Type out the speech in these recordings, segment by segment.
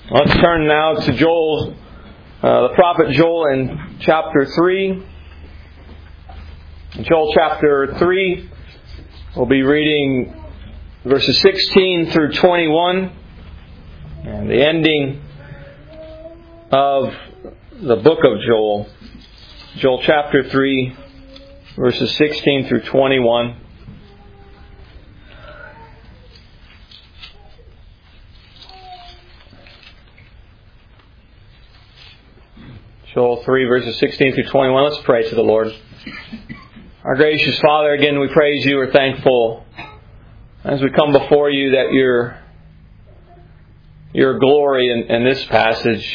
Let's turn now to Joel, the prophet Joel in chapter 3. In Joel chapter 3, we'll be reading verses 16 through 21, and the ending of the book of Joel. Joel chapter 3, verses 16 through 21. Joel 3, verses 16 through 21. Let's pray to the Lord. Our gracious Father, again we praise You. We're thankful as we come before You that Your glory in this passage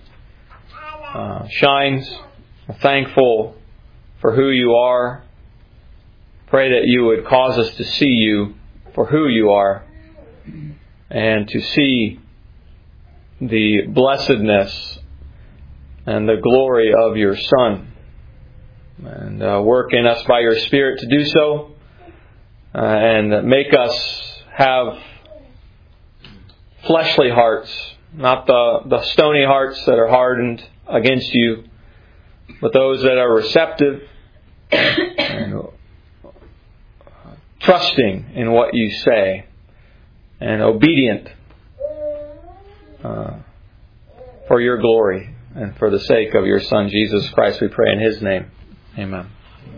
shines. We're thankful for who You are. Pray that You would cause us to see You for who You are and to see the blessedness and the glory of Your Son. And work in us by Your Spirit to do so. And make us have fleshly hearts, not the stony hearts that are hardened against You, but those that are receptive and trusting in what You say and obedient for Your glory. And for the sake of Your Son, Jesus Christ, we pray in His name. Amen.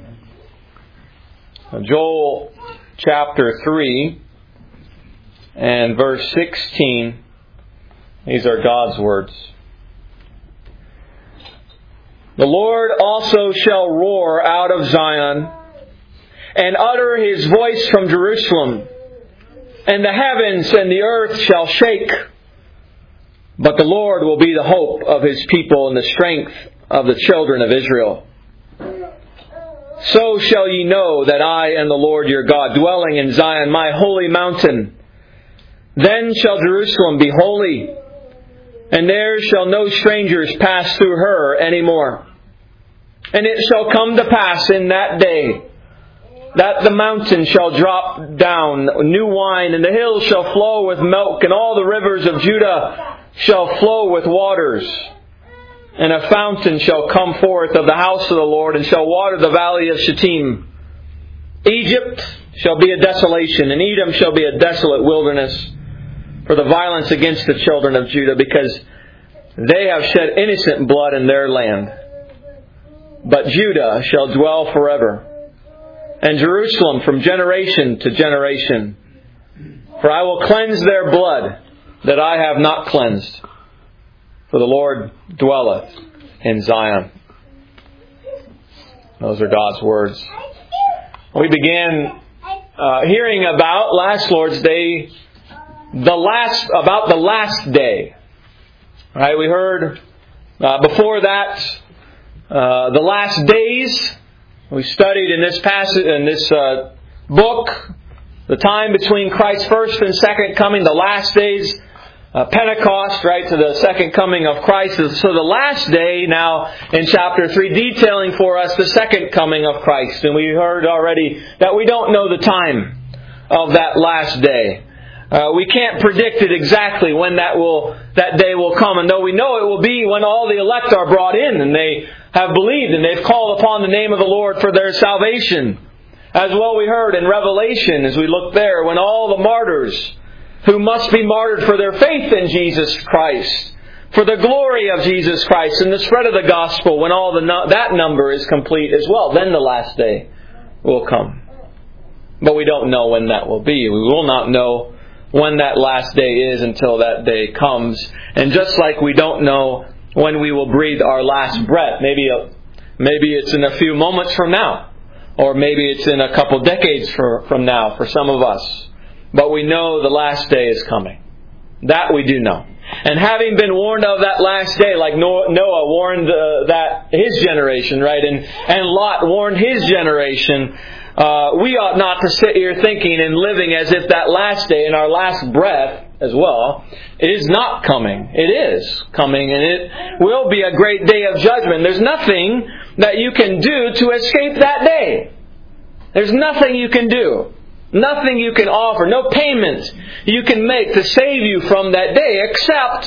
Joel chapter 3 and verse 16. These are God's words. The Lord also shall roar out of Zion and utter His voice from Jerusalem, and the heavens and the earth shall shake. But the Lord will be the hope of His people and the strength of the children of Israel. So shall ye know that I am the Lord your God, dwelling in Zion, my holy mountain. Then shall Jerusalem be holy, and there shall no strangers pass through her any more. And it shall come to pass in that day that the mountain shall drop down new wine, and the hills shall flow with milk, and all the rivers of Judah shall flow with waters. And a fountain shall come forth of the house of the Lord, and shall water the valley of Shittim. Egypt shall be a desolation, and Edom shall be a desolate wilderness for the violence against the children of Judah, because they have shed innocent blood in their land. But Judah shall dwell forever, and Jerusalem from generation to generation. For I will cleanse their blood that I have not cleansed. For the Lord dwelleth in Zion. Those are God's words. We began hearing about last Lord's Day, about the last day. Right? We heard before that the last days. We studied in this passage, in this book, the time between Christ's first and second coming, the last days. Pentecost, right, to the second coming of Christ. So the last day now in chapter 3 detailing for us the second coming of Christ. And we heard already that we don't know the time of that last day. We can't predict it exactly when that day will come. And though we know it will be when all the elect are brought in and they have believed and they've called upon the name of the Lord for their salvation. As well we heard in Revelation as we look there, when all the martyrs who must be martyred for their faith in Jesus Christ, for the glory of Jesus Christ and the spread of the gospel, when all that number is complete as well, then the last day will come. But we don't know when that will be. We will not know when that last day is until that day comes. And just like we don't know when we will breathe our last breath, maybe it's in a few moments from now, or maybe it's in a couple decades from now for some of us. But we know the last day is coming. That we do know. And having been warned of that last day, like Noah warned his generation, right? And Lot warned his generation, we ought not to sit here thinking and living as if that last day and our last breath as well is not coming. It is coming, and it will be a great day of judgment. There's nothing that you can do to escape that day. There's nothing you can do. Nothing you can offer, no payment you can make to save you from that day, except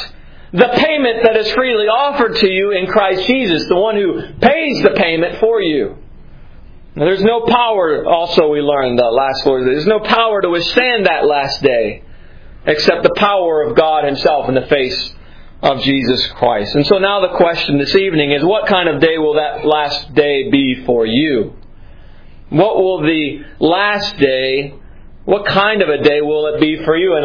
the payment that is freely offered to you in Christ Jesus, the one who pays the payment for you. Now, there's no power, also we learned last Lord's Day, there's no power to withstand that last day except the power of God Himself in the face of Jesus Christ. And so now the question this evening is, what kind of day will that last day be for you? What will the last day, what kind of a day will it be for you? In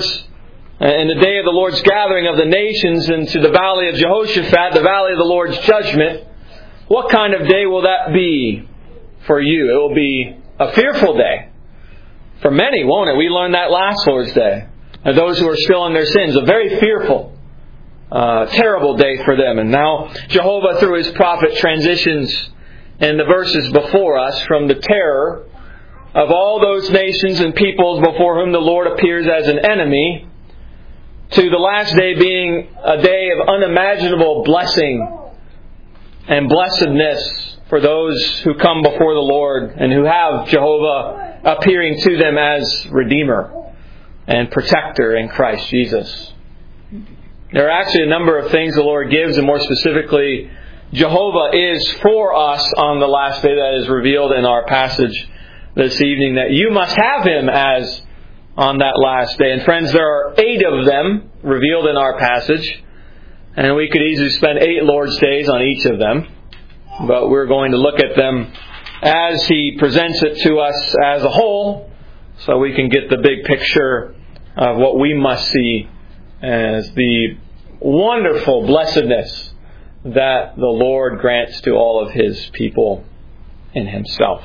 the day of the Lord's gathering of the nations into the valley of Jehoshaphat, the valley of the Lord's judgment, what kind of day will that be for you? It will be a fearful day. For many, won't it? We learned that last Lord's Day. And those who are still in their sins, a very fearful, terrible day for them. And now Jehovah, through His prophet, transitions in the verses before us from the terror of all those nations and peoples before whom the Lord appears as an enemy to the last day being a day of unimaginable blessing and blessedness for those who come before the Lord and who have Jehovah appearing to them as Redeemer and Protector in Christ Jesus. There are actually a number of things the Lord gives, and more specifically, Jehovah is for us on the last day that is revealed in our passage this evening, that you must have Him as on that last day. And friends, there are 8 of them revealed in our passage, and we could easily spend 8 Lord's Days on each of them, but we're going to look at them as He presents it to us as a whole, so we can get the big picture of what we must see as the wonderful blessedness that the Lord grants to all of His people in Himself.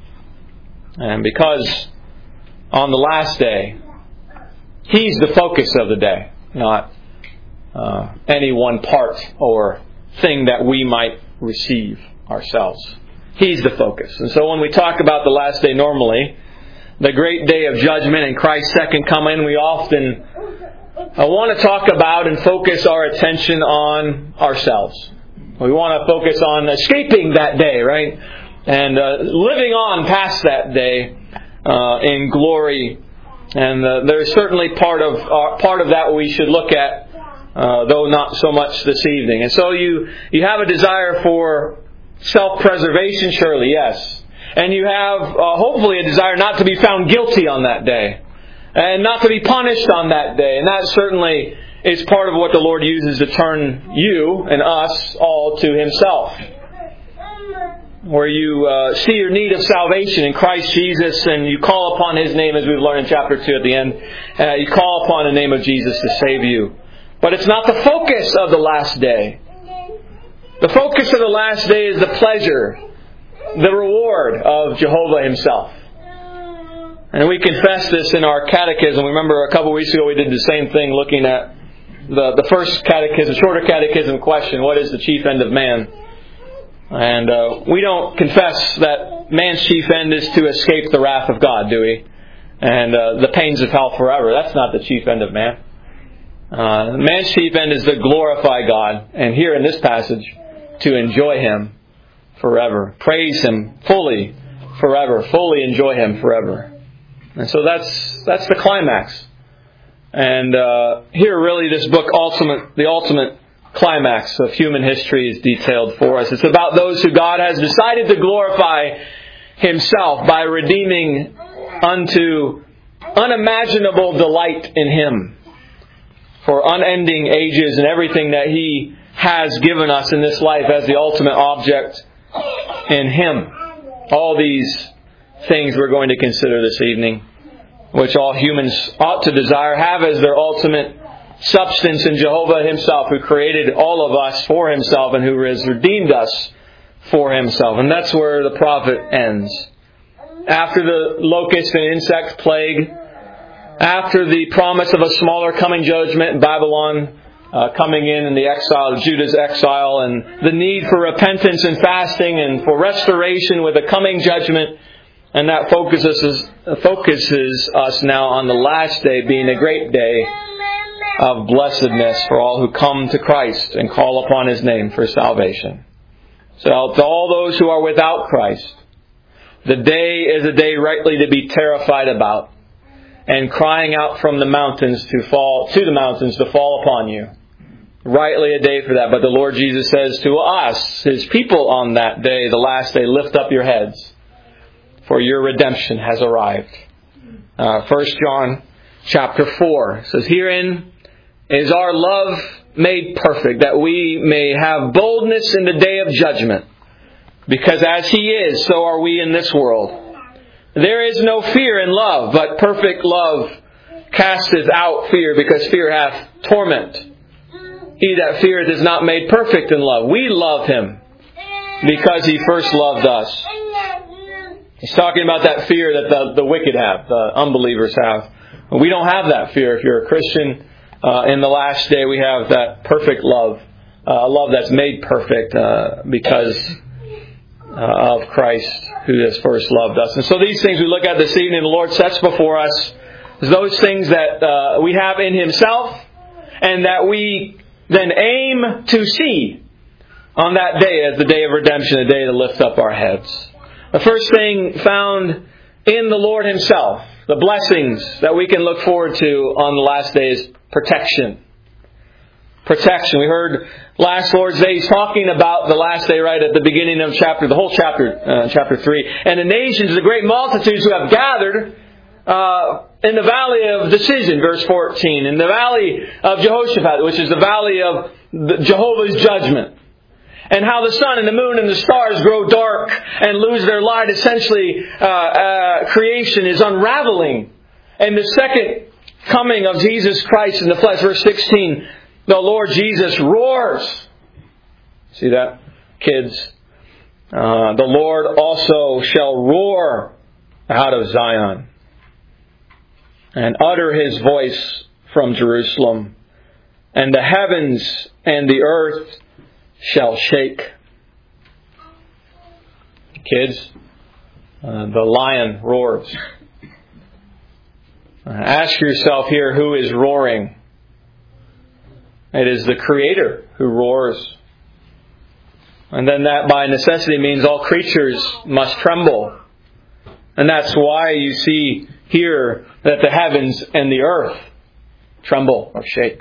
And because on the last day, He's the focus of the day, not any one part or thing that we might receive ourselves. He's the focus. And so when we talk about the last day normally, the great day of judgment and Christ's second coming, we often want to talk about and focus our attention on ourselves. We want to focus on escaping that day, right? And living on past that day in glory. And there's certainly part of that we should look at, though not so much this evening. And so you have a desire for self-preservation, surely, yes. And you have hopefully a desire not to be found guilty on that day, and not to be punished on that day. And that certainly is part of what the Lord uses to turn you and us all to Himself. Where you see your need of salvation in Christ Jesus, and you call upon His name, as we've learned in chapter 2 at the end. You call upon the name of Jesus to save you. But it's not the focus of the last day. The focus of the last day is the pleasure, the reward of Jehovah Himself. And we confess this in our catechism. Remember a couple of weeks ago we did the same thing looking at the first catechism, shorter catechism question, what is the chief end of man? And we don't confess that man's chief end is to escape the wrath of God, do we? And the pains of hell forever. That's not the chief end of man. Man's chief end is to glorify God. And here in this passage, to enjoy Him forever. Praise Him fully forever. Fully enjoy Him forever. And so that's the climax. And here really this book, the ultimate climax of human history is detailed for us. It's about those who God has decided to glorify Himself by redeeming unto unimaginable delight in Him for unending ages and everything that He has given us in this life as the ultimate object in Him. All these things we're going to consider this evening, which all humans ought to desire, have as their ultimate substance in Jehovah Himself, who created all of us for Himself and who has redeemed us for Himself. And that's where the prophet ends. After the locust and insect plague, after the promise of a smaller coming judgment, Babylon coming in the exile, Judah's exile, and the need for repentance and fasting and for restoration with a coming judgment. And that focuses us now on the last day being a great day of blessedness for all who come to Christ and call upon His name for salvation. So to all those who are without Christ, the day is a day rightly to be terrified about and crying out from the mountains to fall upon you. rightly a day for that. But the Lord Jesus says to us, His people on that day, the last day, lift up your heads, for your redemption has arrived. 1 John chapter 4 says, herein is our love made perfect, that we may have boldness in the day of judgment. Because as He is, so are we in this world. There is no fear in love, but perfect love casteth out fear, because fear hath torment. He that feareth is not made perfect in love. We love Him because He first loved us. He's talking about that fear that the wicked have, the unbelievers have. We don't have that fear. If you're a Christian, in the last day we have that perfect love. A love that's made perfect because of Christ who has first loved us. And so these things we look at this evening, the Lord sets before us those things that we have in Himself and that we then aim to see on that day as the day of redemption, the day to lift up our heads. The first thing found in the Lord Himself, the blessings that we can look forward to on the last day is protection. Protection. We heard last Lord's Day, He's talking about the last day right at the beginning of the whole chapter, chapter 3. And the nations, the great multitudes who have gathered in the valley of decision, verse 14. In the valley of Jehoshaphat, which is the valley of Jehovah's judgment. And how the sun and the moon and the stars grow dark and lose their light. Essentially, creation is unraveling. And the second coming of Jesus Christ in the flesh, verse 16, the Lord Jesus roars. See that, kids? The Lord also shall roar out of Zion and utter His voice from Jerusalem. And the heavens and the earth shall shake. Kids, the lion roars. Ask yourself here, who is roaring? It is the Creator who roars. And then that by necessity means all creatures must tremble. And that's why you see here that the heavens and the earth tremble or shake.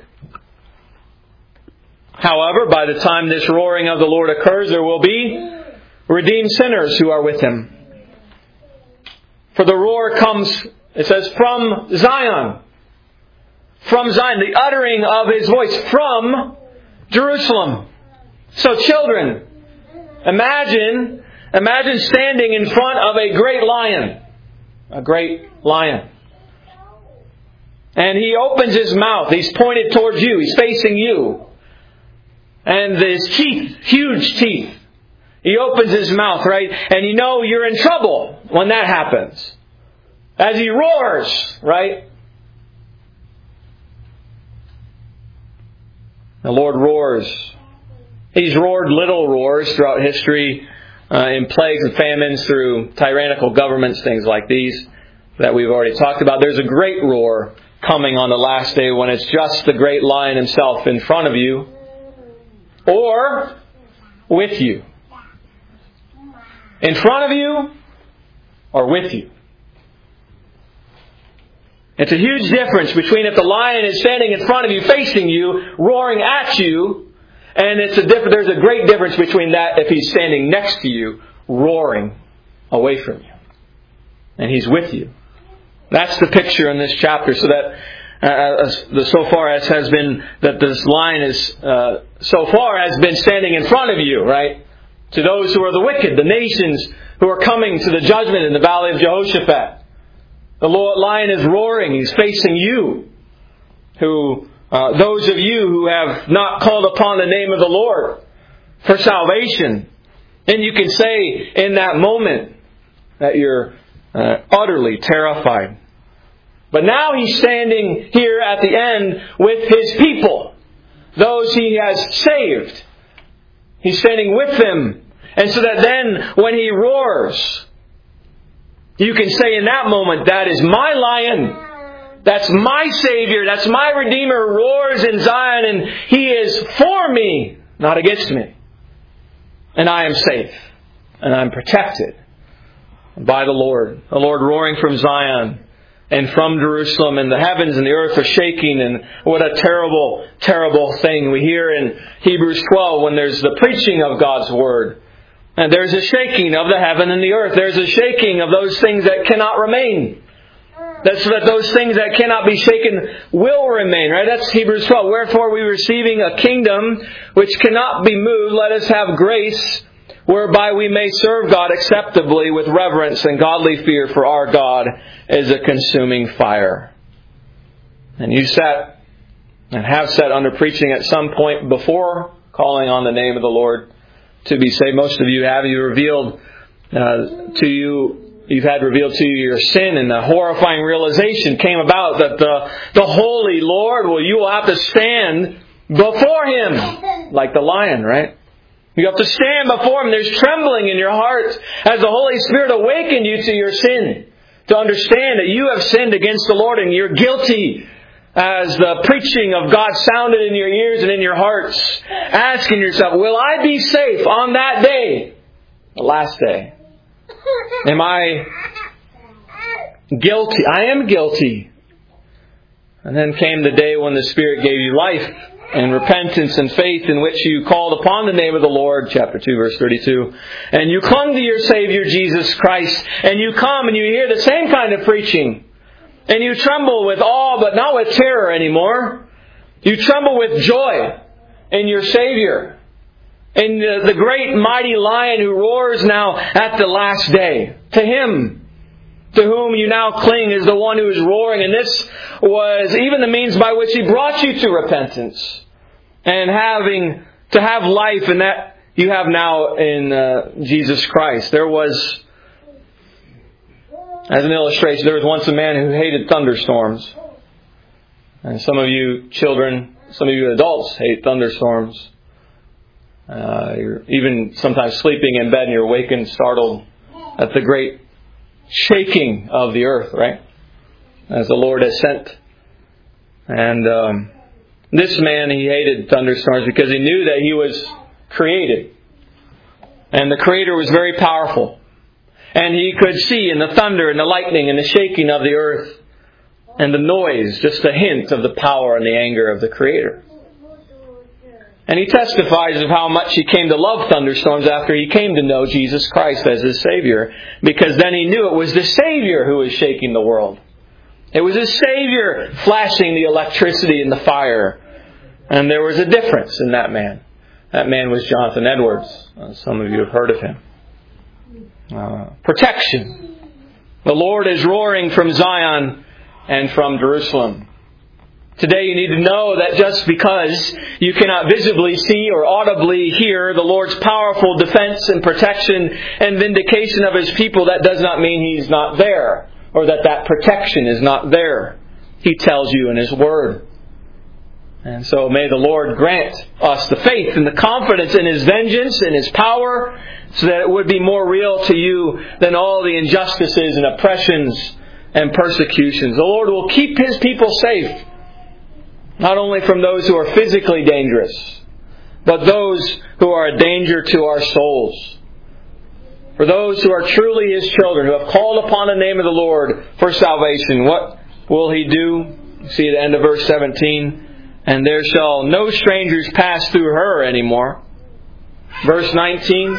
However, by the time this roaring of the Lord occurs, there will be redeemed sinners who are with Him. For the roar comes, it says, from Zion. From Zion, the uttering of His voice from Jerusalem. So children, imagine standing in front of a great lion. A great lion. And he opens his mouth. He's pointed towards you. He's facing you. And his teeth, huge teeth. He opens his mouth, right? And you know you're in trouble when that happens. As he roars, right? The Lord roars. He's roared little roars throughout history in plagues and famines through tyrannical governments, things like these that we've already talked about. There's a great roar coming on the last day when it's just the great lion himself in front of you or with you. In front of you or with you. It's a huge difference between if the lion is standing in front of you, facing you, roaring at you, and there's a great difference between that if he's standing next to you, roaring away from you. And he's with you. That's the picture in this chapter. So that so far as has been that this lion is so far has been standing in front of you, right? To those who are the wicked, the nations who are coming to the judgment in the valley of Jehoshaphat. The lion is roaring. He's facing you. Those of you who have not called upon the name of the Lord for salvation. And you can say in that moment that you're utterly terrified. But now He's standing here at the end with His people. Those He has saved. He's standing with them. And so that then when He roars, you can say in that moment, that is my lion. That's my Savior. That's my Redeemer roars in Zion. And He is for me, not against me. And I am safe. And I'm protected by the Lord. The Lord roaring from Zion. and from Jerusalem, and the heavens and the earth are shaking, and what a terrible, terrible thing. We hear in Hebrews 12 when there's the preaching of God's Word. And there's a shaking of the heaven and the earth. There's a shaking of those things that cannot remain. That's that those things that cannot be shaken will remain, right? That's Hebrews 12. Wherefore we receiving a kingdom which cannot be moved, let us have grace whereby we may serve God acceptably with reverence and godly fear, for our God is a consuming fire. And you sat and have sat under preaching at some point before, calling on the name of the Lord to be saved. Most of you have. You've had revealed to you your sin, and the horrifying realization came about that the holy Lord, you will have to stand before Him like the lion, right? You have to stand before Him. There's trembling in your heart as the Holy Spirit awakened you to your sin, to understand that you have sinned against the Lord and you're guilty. As the preaching of God sounded in your ears and in your hearts, asking yourself, will I be safe on that day, the last day? Am I guilty? I am guilty. And then came the day when the Spirit gave you life and repentance and faith, in which you called upon the name of the Lord, chapter 2, verse 32. And you clung to your Savior, Jesus Christ. And you come and you hear the same kind of preaching. And you tremble with awe, but not with terror anymore. You tremble with joy in your Savior. In the great mighty lion who roars now at the last day. To Him, to whom you now cling, is the one who is roaring. And this was even the means by which He brought you to repentance. And to have life, and that you have now in Jesus Christ. There was, as an illustration, there was once a man who hated thunderstorms. And some of you children, some of you adults hate thunderstorms. You're even sometimes sleeping in bed and you're awakened, startled at the great shaking of the earth, right? As the Lord has sent. And this man, he hated thunderstorms because he knew that he was created. And the Creator was very powerful. And he could see in the thunder and the lightning and the shaking of the earth and the noise just a hint of the power and the anger of the Creator. And he testifies of how much he came to love thunderstorms after he came to know Jesus Christ as his Savior. Because then he knew it was the Savior who was shaking the world. It was his Savior flashing the electricity and the fire. And there was a difference in that man. That man was Jonathan Edwards. Some of you have heard of him. Protection. The Lord is roaring from Zion and from Jerusalem. Today you need to know that just because you cannot visibly see or audibly hear the Lord's powerful defense and protection and vindication of His people, that does not mean He's not there, or that protection is not there. He tells you in His Word. And so may the Lord grant us the faith and the confidence in His vengeance and His power, so that it would be more real to you than all the injustices and oppressions and persecutions. The Lord will keep His people safe, not only from those who are physically dangerous, but those who are a danger to our souls. For those who are truly His children, who have called upon the name of the Lord for salvation, what will He do? You see at the end of verse 17, and there shall no strangers pass through her anymore. Verse 19,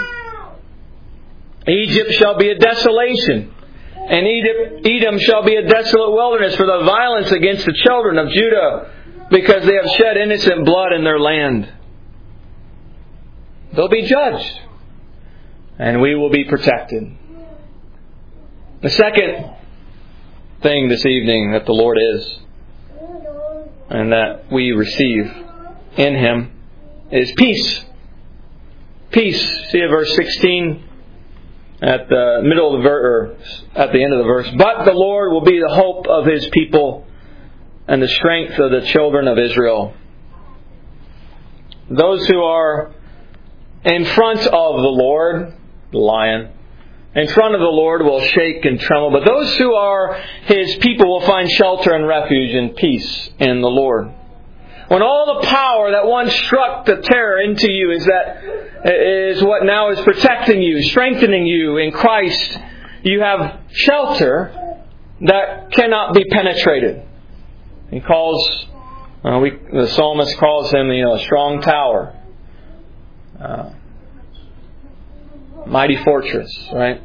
Egypt shall be a desolation, and Edom shall be a desolate wilderness for the violence against the children of Judah, because they have shed innocent blood in their land. They'll be judged, and we will be protected. The second thing this evening that the Lord is, and that we receive in Him, is peace. Peace. See at verse 16, at the middle of the verse, at the end of the verse. But the Lord will be the hope of His people and the strength of the children of Israel. Those who are in front of the Lord, the lion, in front of the Lord will shake and tremble. But those who are His people will find shelter and refuge and peace in the Lord. When all the power that once struck the terror into you is what now is protecting you, strengthening you in Christ, you have shelter that cannot be penetrated. He calls, the psalmist calls him, a strong tower. Mighty fortress, right?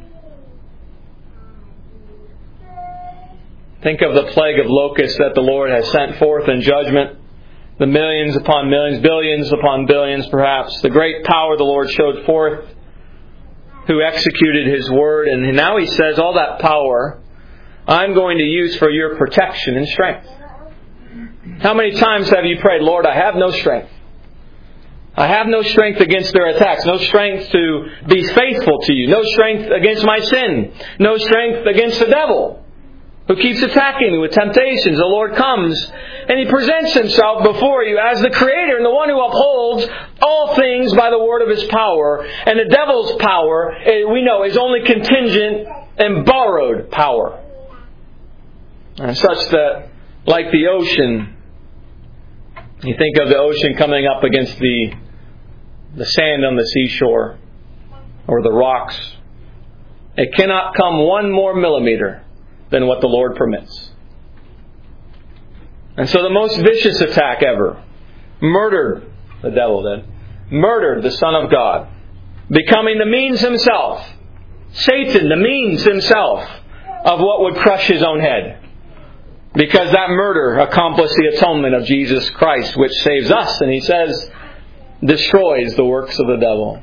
Think of the plague of locusts that the Lord has sent forth in judgment. The millions upon millions, billions upon billions perhaps. The great power the Lord showed forth, who executed His word. And now He says, all that power I'm going to use for your protection and strength. How many times have you prayed, Lord, I have no strength. I have no strength against their attacks. No strength to be faithful to you. No strength against my sin. No strength against the devil, who keeps attacking me with temptations. The Lord comes and He presents Himself before you as the Creator and the one who upholds all things by the word of His power. And the devil's power, we know, is only contingent and borrowed power. And such that, like the ocean, you think of the ocean coming up against the sand on the seashore or the rocks. It cannot come one more millimeter than what the Lord permits. And so the most vicious attack ever murdered, the devil did, murdered the Son of God, becoming the means himself, Satan, the means himself of what would crush his own head. Because that murder accomplished the atonement of Jesus Christ, which saves us, and He says, destroys the works of the devil.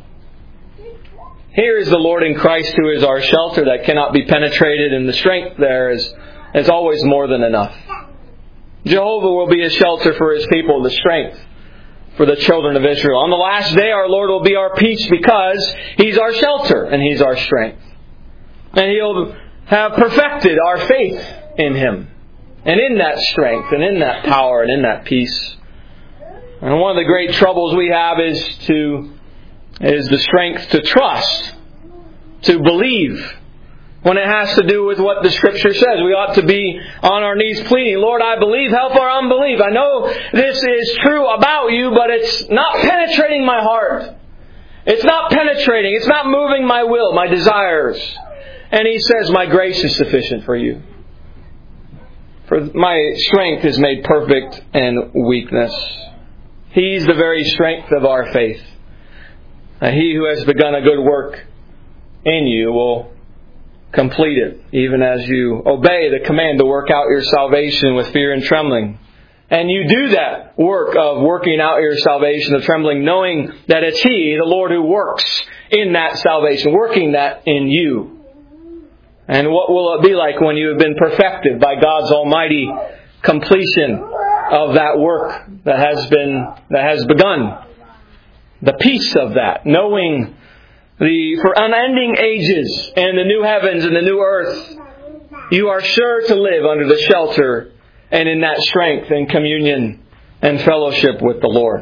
Here is the Lord in Christ, who is our shelter that cannot be penetrated, and the strength there is always more than enough. Jehovah will be a shelter for His people, the strength for the children of Israel. On the last day, our Lord will be our peace because He's our shelter and He's our strength. And He'll have perfected our faith in Him. And in that strength, and in that power, and in that peace. And one of the great troubles we have is the strength to trust, to believe, when it has to do with what the Scripture says. We ought to be on our knees pleading, Lord, I believe, help our unbelief. I know this is true about You, but it's not penetrating my heart. It's not penetrating. It's not moving my will, my desires. And He says, my grace is sufficient for you. For my strength is made perfect in weakness. He's the very strength of our faith. And He who has begun a good work in you will complete it, even as you obey the command to work out your salvation with fear and trembling. And you do that work of working out your salvation of trembling, knowing that it's He, the Lord, who works in that salvation, working that in you. And what will it be like when you have been perfected by God's almighty completion of that work that has begun? The peace of that, knowing for unending ages and the new heavens and the new earth, you are sure to live under the shelter and in that strength and communion and fellowship with the Lord.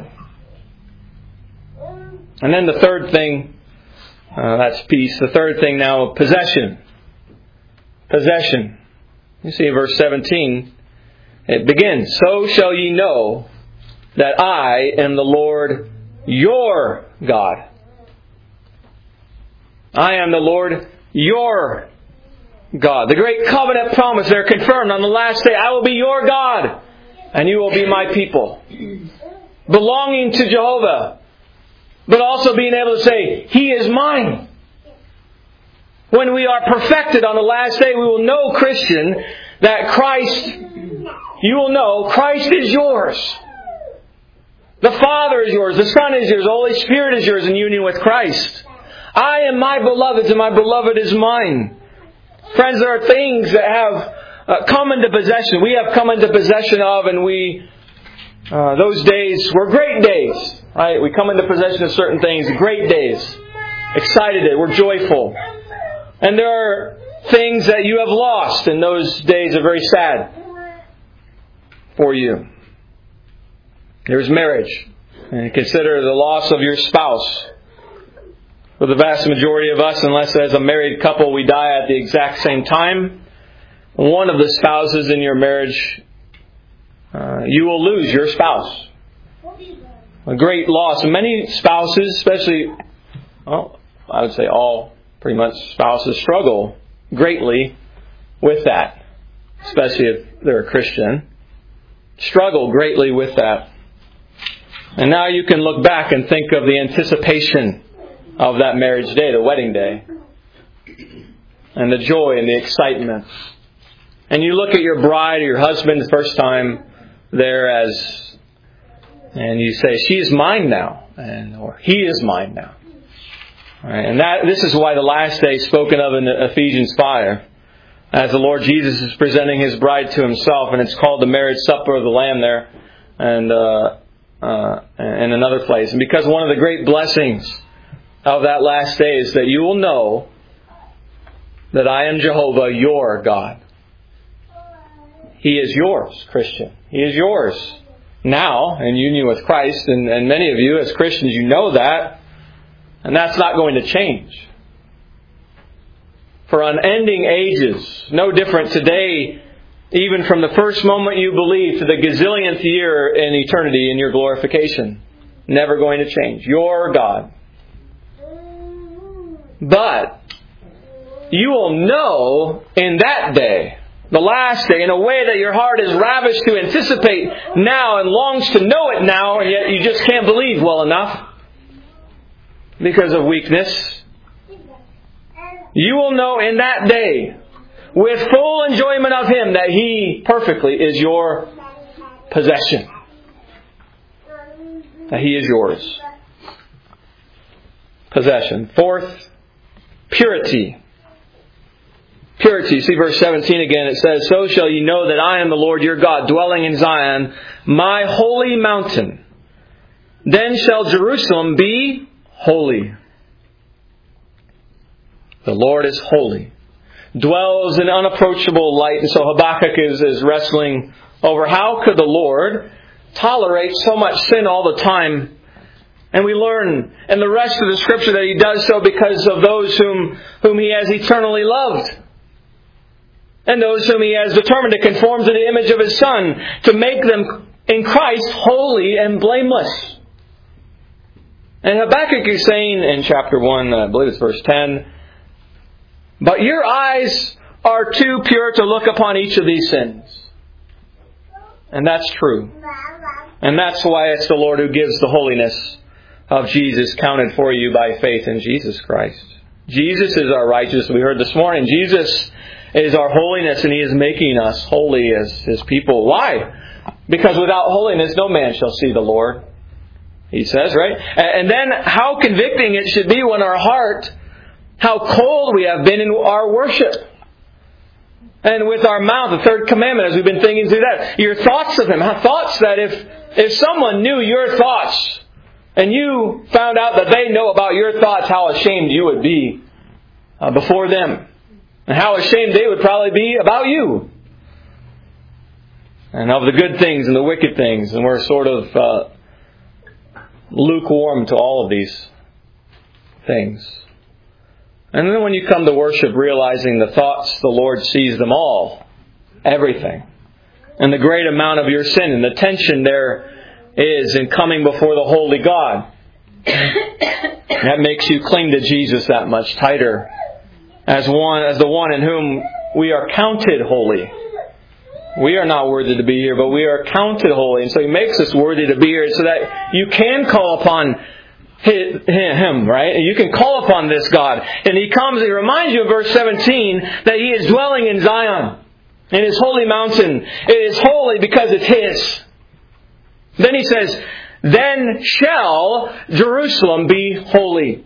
And then the third thing, that's peace. The third thing now, possession. Possession. You see verse 17, it begins, so shall ye know that I am the Lord your God. I am the Lord your God. The great covenant promise there confirmed on the last day, I will be your God and you will be my people. Belonging to Jehovah, but also being able to say, He is mine. When we are perfected on the last day, we will know, Christian, that Christ, you will know, Christ is yours. The Father is yours. The Son is yours. The Holy Spirit is yours in union with Christ. I am my beloved's and my beloved is mine. Friends, there are things that have come into possession. We have come into possession of, and those days were great days. Right? We come into possession of certain things, great days. Excited, we're joyful. And there are things that you have lost, and those days are very sad for you. There's marriage. And consider the loss of your spouse. For the vast majority of us, unless as a married couple we die at the exact same time, one of the spouses in your marriage, you will lose your spouse. A great loss. And many spouses, especially, I would say all pretty much spouses, struggle greatly with that. especially if they're a Christian, struggle greatly with that. And now you can look back and think of the anticipation of that marriage day, the wedding day, and the joy and the excitement. And you look at your bride or your husband the first time there and you say, she is mine now, or he is mine now. All right, and this is why the last day is spoken of in Ephesians 5, as the Lord Jesus is presenting His bride to Himself, and it's called the marriage supper of the Lamb there, and in another place. And because one of the great blessings of that last day is that you will know that I am Jehovah, your God. He is yours, Christian. He is yours now in union with Christ. And many of you as Christians, you know that. And that's not going to change. For unending ages, no different today, even from the first moment you believe to the gazillionth year in eternity in your glorification. Never going to change. Your God. But you will know in that day, the last day, in a way that your heart is ravished to anticipate now and longs to know it now, and yet you just can't believe well enough because of weakness. You will know in that day, with full enjoyment of Him, that He perfectly is your possession. That He is yours. Possession. Fourth, purity. Purity. See verse 17 again. It says, so shall ye know that I am the Lord your God, dwelling in Zion, my holy mountain. Then shall Jerusalem be holy. The Lord is holy. Dwells in unapproachable light. And so Habakkuk is wrestling over how could the Lord tolerate so much sin all the time. And we learn in the rest of the Scripture that He does so because of those whom He has eternally loved. And those whom He has determined to conform to the image of His Son, to make them in Christ holy and blameless. And Habakkuk is saying in chapter 1, I believe it's verse 10, but your eyes are too pure to look upon each of these sins. And that's true. And that's why it's the Lord who gives the holiness of Jesus counted for you by faith in Jesus Christ. Jesus is our righteousness. We heard this morning, Jesus is our holiness, and He is making us holy as His people. Why? Because without holiness no man shall see the Lord, He says, right? And then how convicting it should be when our heart, how cold we have been in our worship. And with our mouth, the third commandment, as we've been thinking through that, your thoughts of Him, thoughts that if someone knew your thoughts, and you found out that they know about your thoughts, how ashamed you would be before them. And how ashamed they would probably be about you. And of the good things and the wicked things. And we're sort of lukewarm to all of these things. And then when you come to worship, realizing the thoughts, the Lord sees them all. Everything. And the great amount of your sin and the tension there is in coming before the holy God. That makes you cling to Jesus that much tighter. As the one in whom we are counted holy. We are not worthy to be here, but we are counted holy. And so He makes us worthy to be here so that you can call upon Him, right? And you can call upon this God. And He comes, He reminds you in verse 17 that He is dwelling in Zion, in His holy mountain. It is holy because it's His. Then He says, then shall Jerusalem be holy.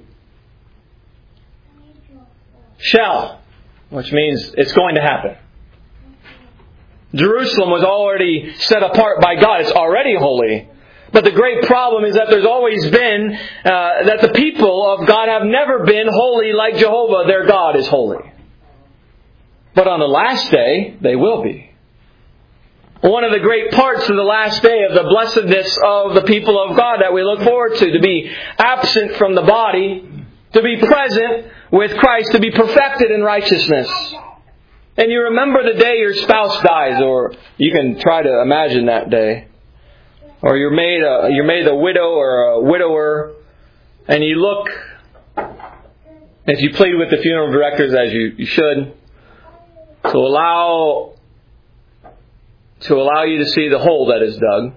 Shall, which means it's going to happen. Jerusalem was already set apart by God. It's already holy. But the great problem is that there's always been, that the people of God have never been holy like Jehovah, their God, is holy. But on the last day, they will be. One of the great parts of the last day of the blessedness of the people of God that we look forward to be absent from the body, to be present with Christ, to be perfected in righteousness. And you remember the day your spouse dies, or you can try to imagine that day. Or you're made a widow or a widower, and you look, if you plead with the funeral directors as you should, to allow to allow you to see the hole that is dug.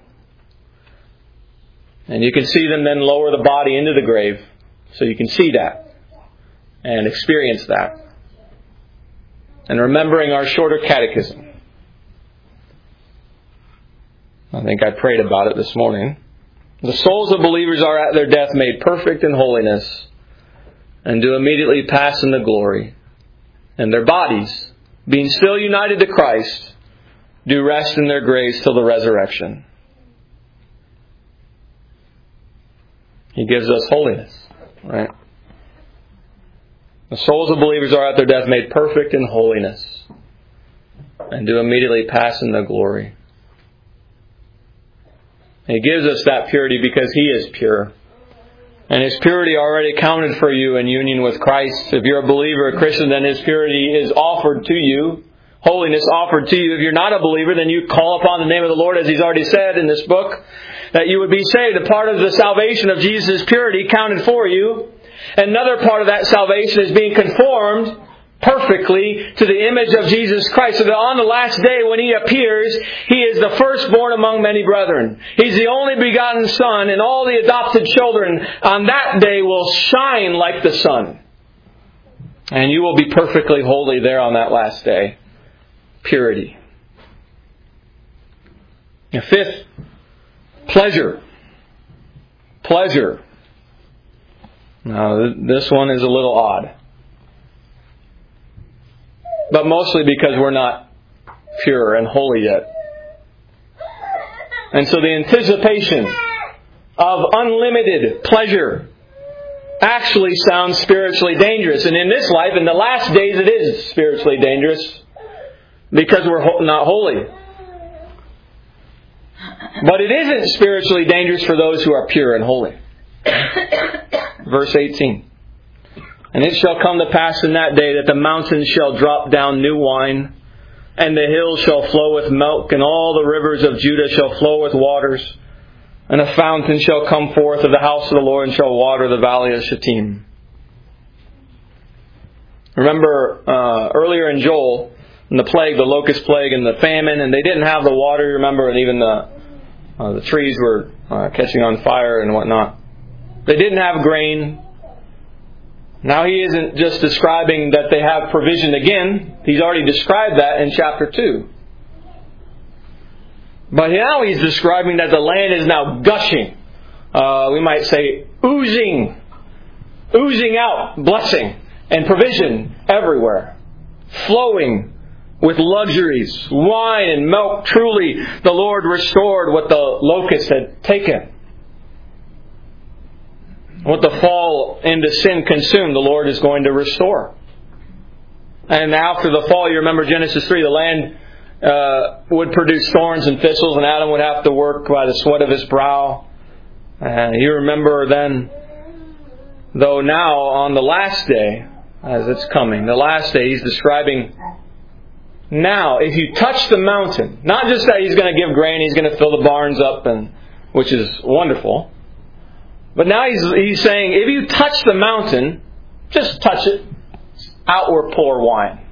And you can see them then lower the body into the grave. So you can see that and experience that. And remembering our shorter catechism. I think I prayed about it this morning. The souls of believers are at their death made perfect in holiness and do immediately pass into glory. And their bodies, being still united to Christ, do rest in their graves till the resurrection. He gives us holiness, right? The souls of believers are at their death made perfect in holiness and do immediately pass into glory. He gives us that purity because He is pure. And His purity already accounted for you in union with Christ. If you're a believer, a Christian, then His purity is offered to you. Holiness offered to you. If you're not a believer, then you call upon the name of the Lord, as He's already said in this book, that you would be saved. A part of the salvation of Jesus' purity counted for you. Another part of that salvation is being conformed perfectly to the image of Jesus Christ. So that on the last day when He appears, He is the firstborn among many brethren. He's the only begotten Son, and all the adopted children on that day will shine like the sun. And you will be perfectly holy there on that last day. Purity. And fifth, pleasure. Pleasure. Now, this one is a little odd. But mostly because we're not pure and holy yet. And so the anticipation of unlimited pleasure actually sounds spiritually dangerous. And in this life, in the last days, it is spiritually dangerous because we're not holy. But it isn't spiritually dangerous for those who are pure and holy. Verse 18. And it shall come to pass in that day that the mountains shall drop down new wine, and the hills shall flow with milk, and all the rivers of Judah shall flow with waters. And a fountain shall come forth of the house of the Lord, and shall water the valley of Shittim. Remember earlier in Joel, in the plague, the locust plague and the famine, and they didn't have the water, remember, and even the trees were catching on fire and whatnot. They didn't have grain. Now He isn't just describing that they have provision again. He's already described that in chapter 2. But now He's describing that the land is now gushing. We might say oozing out blessing and provision everywhere. Flowing with luxuries, wine and milk. Truly the Lord restored what the locusts had taken. What the fall into sin consumed, the Lord is going to restore. And after the fall, you remember Genesis 3, the land would produce thorns and thistles, and Adam would have to work by the sweat of his brow. And you remember then, though now on the last day, as it's coming, the last day, He's describing now, if you touch the mountain, not just that He's going to give grain, He's going to fill the barns up, which is wonderful. But now he's saying, if you touch the mountain, just touch it, out will pour wine.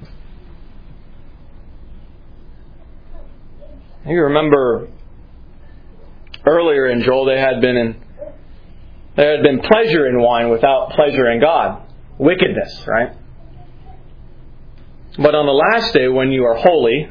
You remember earlier in Joel, there had been pleasure in wine without pleasure in God. Wickedness, right? But on the last day, when you are holy,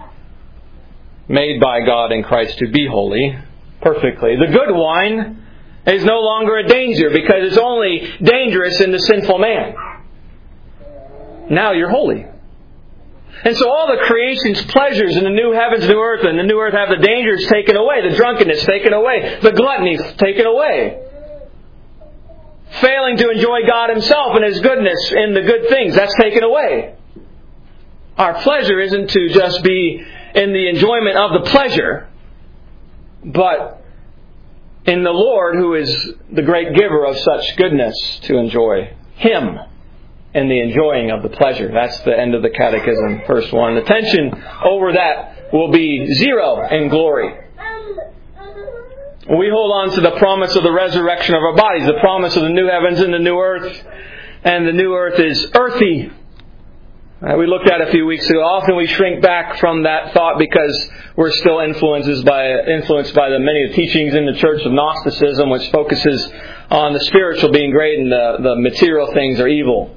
made by God in Christ to be holy, perfectly, the good wine is no longer a danger because it's only dangerous in the sinful man. Now you're holy. And so all the creation's pleasures in the new heavens, new earth, and the new earth have the dangers taken away, the drunkenness taken away, the gluttony taken away. Failing to enjoy God Himself and His goodness in the good things, that's taken away. Our pleasure isn't to just be in the enjoyment of the pleasure, but in the Lord, who is the great giver of such goodness, to enjoy Him in the enjoying of the pleasure. That's the end of the catechism, verse 1. The tension over that will be zero in glory. We hold on to the promise of the resurrection of our bodies, the promise of the new heavens and the new earth. And the new earth is earthy. We looked at a few weeks ago. Often we shrink back from that thought because we're still influenced by the many teachings in the church of Gnosticism, which focuses on the spiritual being great and the material things are evil.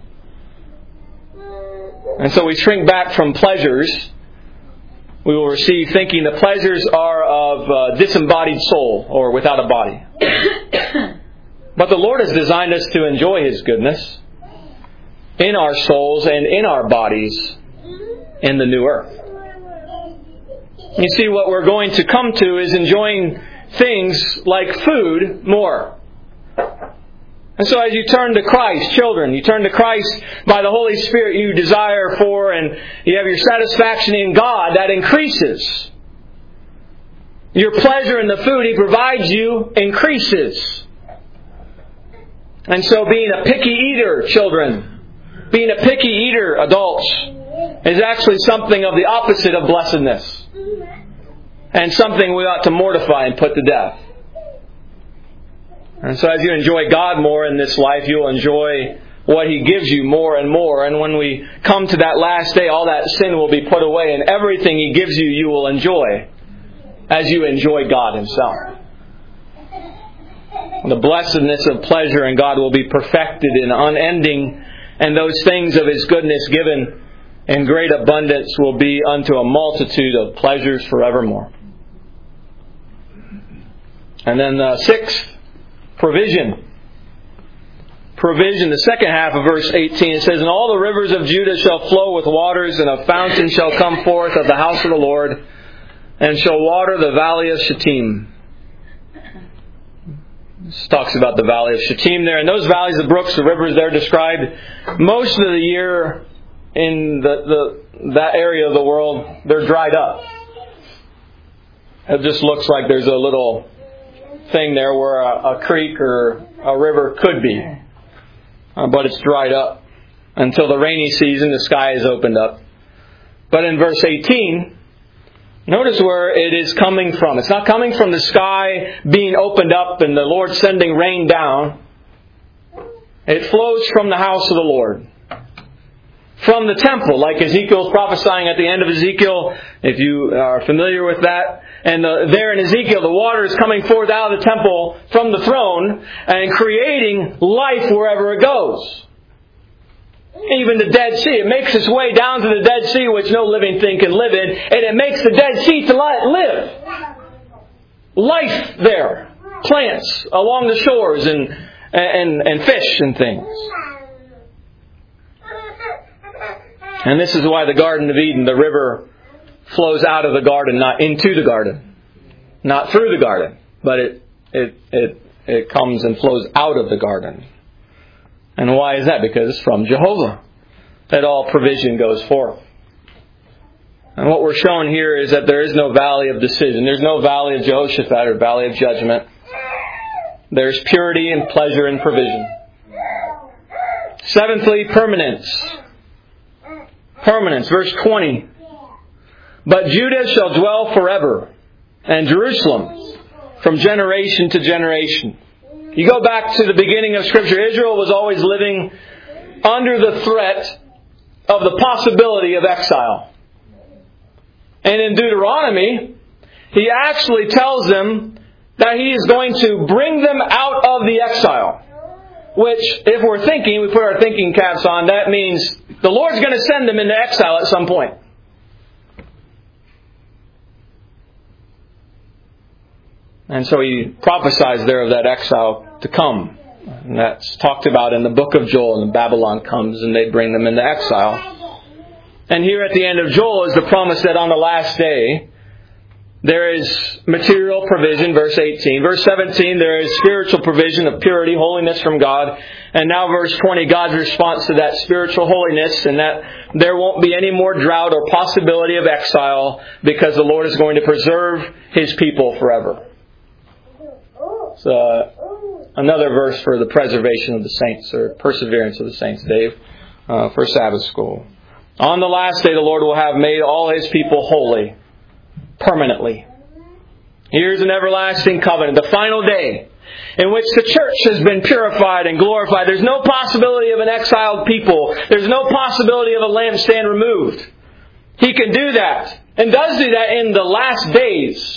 And so we shrink back from pleasures we will receive thinking the pleasures are of disembodied soul or without a body. But the Lord has designed us to enjoy His goodness in our souls and in our bodies in the new earth. You see, what we're going to come to is enjoying things like food more. And so as you turn to Christ, children, you turn to Christ by the Holy Spirit you desire for, and you have your satisfaction in God, that increases. Your pleasure in the food He provides you increases. And so being a picky eater, children, being a picky eater, adults, is actually something of the opposite of blessedness. And something we ought to mortify and put to death. And so as you enjoy God more in this life, you'll enjoy what He gives you more and more. And when we come to that last day, all that sin will be put away, and everything He gives you, you will enjoy as you enjoy God Himself. The blessedness of pleasure in God will be perfected and unending, and those things of His goodness given in great abundance will be unto a multitude of pleasures forevermore. And then sixth, provision. Provision, the second half of verse 18, it says, "And all the rivers of Judah shall flow with waters, and a fountain shall come forth of the house of the Lord, and shall water the valley of Shittim." This talks about the valley of Shittim there. And those valleys, the brooks, the rivers there described most of the year in that area of the world, they're dried up. It just looks like there's a little thing there where a creek or a river could be. But it's dried up. Until the rainy season, the sky is opened up. But in verse 18, notice where it is coming from. It's not coming from the sky being opened up and the Lord sending rain down. It flows from the house of the Lord. From the temple, like Ezekiel's prophesying at the end of Ezekiel, if you are familiar with that. And there in Ezekiel, the water is coming forth out of the temple from the throne and creating life wherever it goes. Even the Dead Sea. It makes its way down to the Dead Sea, which no living thing can live in. And it makes the Dead Sea to live. Life there. Plants along the shores and fish and things. And this is why the Garden of Eden, the river, flows out of the garden, not into the garden. Not through the garden. But it comes and flows out of the garden. And why is that? Because it's from Jehovah that all provision goes forth. And what we're shown here is that there is no valley of decision. There's no valley of Jehoshaphat or valley of judgment. There's purity and pleasure and provision. Seventhly, permanence. Permanence. Verse 20. "But Judah shall dwell forever, and Jerusalem from generation to generation." You go back to the beginning of Scripture, Israel was always living under the threat of the possibility of exile. And in Deuteronomy, He actually tells them that He is going to bring them out of the exile. Which, if we're thinking, we put our thinking caps on, that means the Lord's going to send them into exile at some point. And so He prophesies there of that exile to come. And that's talked about in the book of Joel. And Babylon comes and they bring them into exile. And here at the end of Joel is the promise that on the last day there is material provision, verse 18. Verse 17, there is spiritual provision of purity, holiness from God. And now verse 20, God's response to that spiritual holiness, and that there won't be any more drought or possibility of exile because the Lord is going to preserve His people forever. So, another verse for the preservation of the saints, or perseverance of the saints, Dave, for Sabbath school. "On the last day the Lord will have made all His people holy, permanently." Here's an everlasting covenant. The final day, in which the church has been purified and glorified. There's no possibility of an exiled people. There's no possibility of a lampstand removed. He can do that, and does do that in the last days,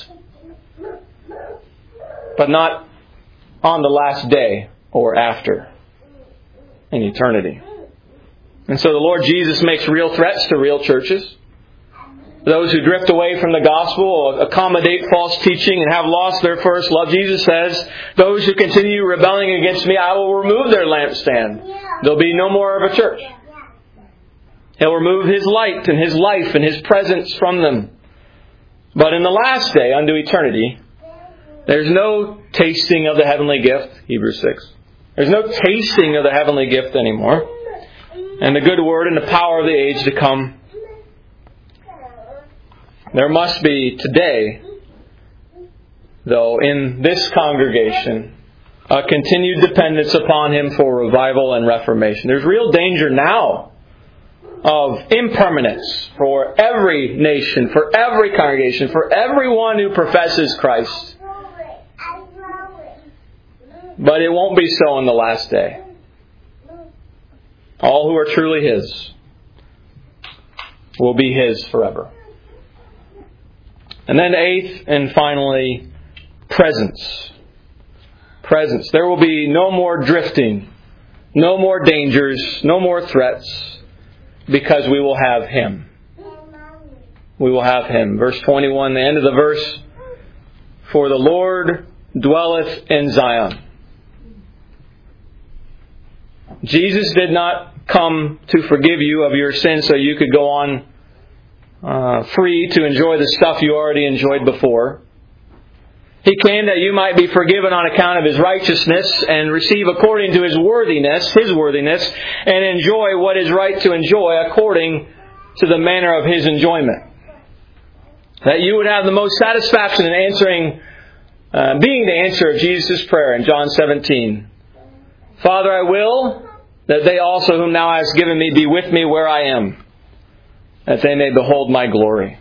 but not on the last day or after, in eternity. And so the Lord Jesus makes real threats to real churches. Those who drift away from the gospel or accommodate false teaching and have lost their first love. Jesus says, those who continue rebelling against me, I will remove their lampstand. There'll be no more of a church. He'll remove His light and His life and His presence from them. But in the last day, unto eternity, there's no tasting of the heavenly gift, Hebrews 6. There's no tasting of the heavenly gift anymore. And the good word and the power of the age to come. There must be today, though, in this congregation, a continued dependence upon Him for revival and reformation. There's real danger now of impermanence for every nation, for every congregation, for everyone who professes Christ. But it won't be so in the last day. All who are truly His will be His forever. And then eighth and finally, presence. Presence. There will be no more drifting, no more dangers, no more threats, because we will have Him. We will have Him. Verse 21, the end of the verse, for the Lord dwelleth in Zion. Jesus did not come to forgive you of your sins so you could go on free to enjoy the stuff you already enjoyed before. He came that you might be forgiven on account of His righteousness and receive according to His worthiness, and enjoy what is right to enjoy according to the manner of His enjoyment. That you would have the most satisfaction in answering, being the answer of Jesus' prayer in John 17. Father, I will that they also whom Thou hast given me be with me where I am, that they may behold my glory.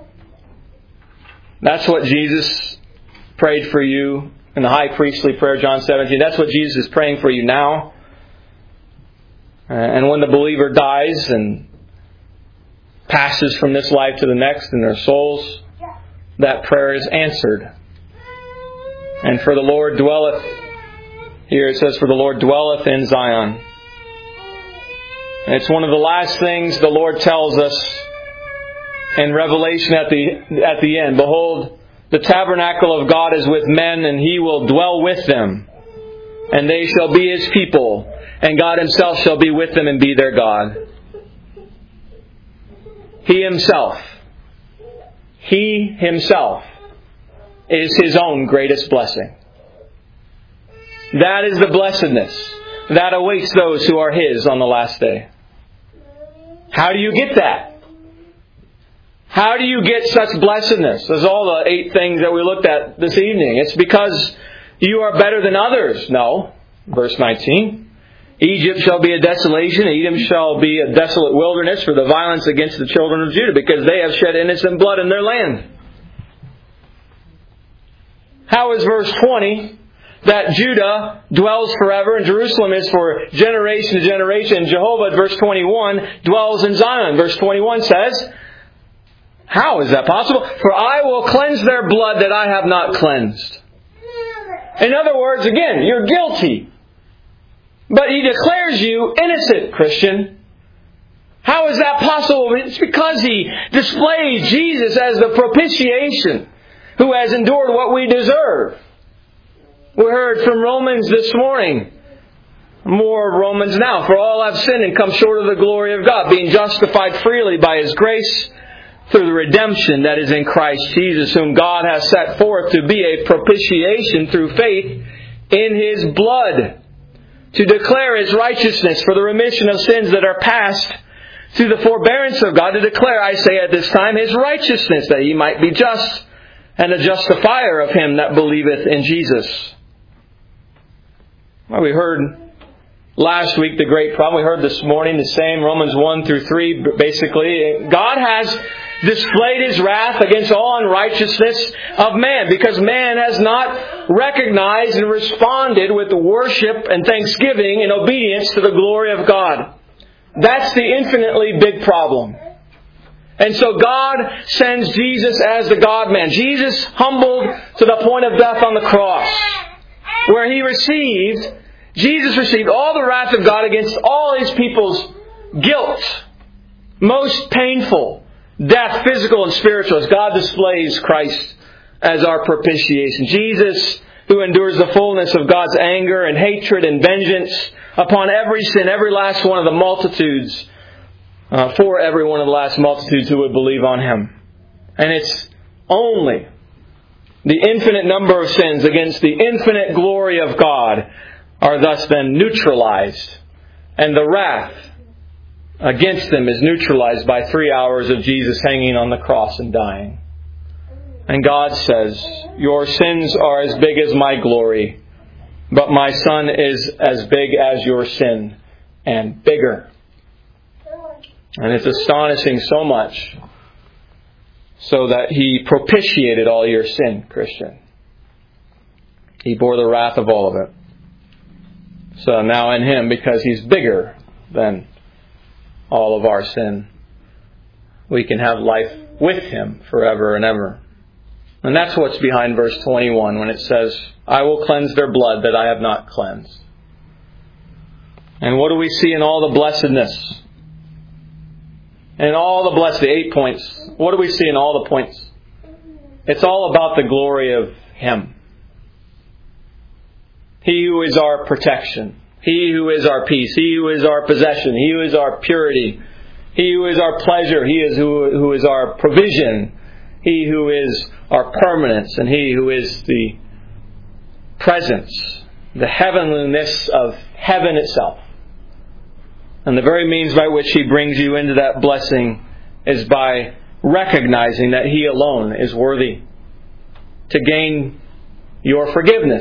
That's what Jesus prayed for you in the high priestly prayer, John 17. That's what Jesus is praying for you now. And when the believer dies and passes from this life to the next in their souls, that prayer is answered. And for the Lord dwelleth, here it says, for the Lord dwelleth in Zion. And it's one of the last things the Lord tells us in Revelation at the end. Behold, the tabernacle of God is with men, and He will dwell with them. And they shall be His people, and God Himself shall be with them and be their God. He Himself is His own greatest blessing. That is the blessedness that awaits those who are His on the last day. How do you get that? How do you get such blessedness? There's all the 8 things that we looked at this evening. It's because you are better than others. No. Verse 19. Egypt shall be a desolation, Edom shall be a desolate wilderness for the violence against the children of Judah, because they have shed innocent blood in their land. How is verse 20 that Judah dwells forever and Jerusalem is for generation to generation? Jehovah, verse 21, dwells in Zion. Verse 21 says, how is that possible? For I will cleanse their blood that I have not cleansed. In other words, again, you're guilty. But He declares you innocent, Christian. How is that possible? It's because He displays Jesus as the propitiation who has endured what we deserve. We heard from Romans this morning. More Romans now. For all have sinned and come short of the glory of God, being justified freely by His grace through the redemption that is in Christ Jesus, whom God has set forth to be a propitiation through faith in His blood, to declare His righteousness for the remission of sins that are past, through the forbearance of God, to declare, I say at this time, His righteousness, that He might be just and a justifier of him that believeth in Jesus. Well, we heard last week the great problem. We heard this morning the same, Romans 1 through 3, basically. God has displayed His wrath against all unrighteousness of man, because man has not recognized and responded with worship and thanksgiving and obedience to the glory of God. That's the infinitely big problem. And so God sends Jesus as the God-man. Jesus humbled to the point of death on the cross, where Jesus received all the wrath of God against all His people's guilt. Most painful death, physical and spiritual, as God displays Christ as our propitiation. Jesus, who endures the fullness of God's anger and hatred and vengeance upon every sin, every last one of the multitudes, for every one of the last multitudes who would believe on Him. And it's only the infinite number of sins against the infinite glory of God are thus then neutralized. And the wrath against them is neutralized by 3 hours of Jesus hanging on the cross and dying. And God says, your sins are as big as my glory, but my Son is as big as your sin and bigger. And it's astonishing so much so that He propitiated all your sin, Christian. He bore the wrath of all of it. So now in Him, because He's bigger than all of our sin, we can have life with Him forever and ever. And that's what's behind verse 21 when it says, I will cleanse their blood that I have not cleansed. And what do we see in all the blessedness? And all the blessed, the 8 points. What do we see in all the points? It's all about the glory of Him. He who is our protection. He who is our peace. He who is our possession. He who is our purity. He who is our pleasure. He is who is our provision. He who is our permanence. And He who is the presence, the heavenliness of heaven itself. And the very means by which He brings you into that blessing is by recognizing that He alone is worthy to gain your forgiveness.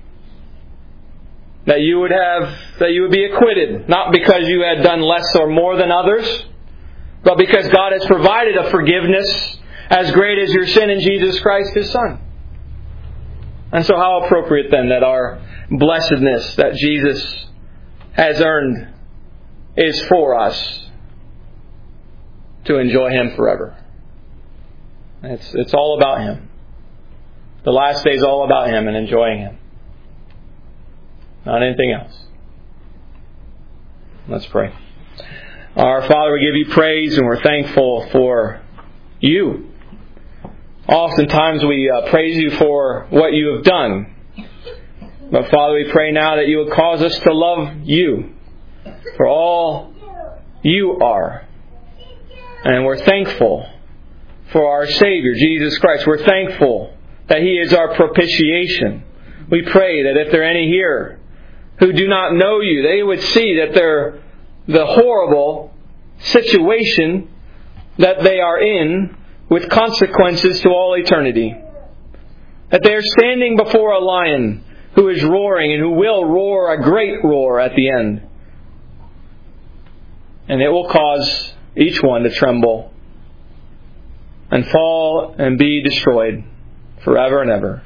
That you would be acquitted, not because you had done less or more than others, but because God has provided a forgiveness as great as your sin in Jesus Christ, His Son. And so how appropriate then that our blessedness that Jesus has earned is for us to enjoy Him forever. It's all about Him. The last day is all about Him and enjoying Him. Not anything else. Let's pray. Our Father, we give You praise and we're thankful for You. Oftentimes we praise You for what You have done. But Father, we pray now that You would cause us to love You for all You are. And we're thankful for our Savior, Jesus Christ. We're thankful that He is our propitiation. We pray that if there are any here who do not know You, they would see that the horrible situation that they are in with consequences to all eternity. That they are standing before a lion who is roaring and who will roar a great roar at the end. And it will cause each one to tremble and fall and be destroyed forever and ever.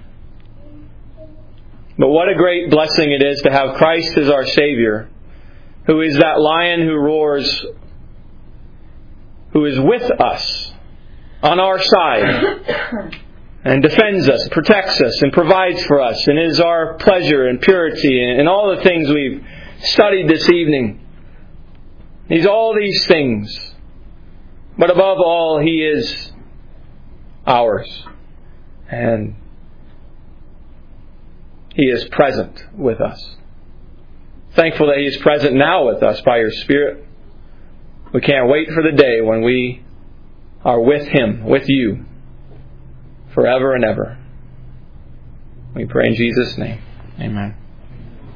But what a great blessing it is to have Christ as our Savior, who is that lion who roars, who is with us, on our side, and defends us, protects us, and provides for us, and is our pleasure and purity, and all the things we've studied this evening. He's all these things. But above all, He is ours. And He is present with us. Thankful that He is present now with us by Your Spirit. We can't wait for the day when we are with Him, with You, forever and ever. We pray in Jesus' name. Amen.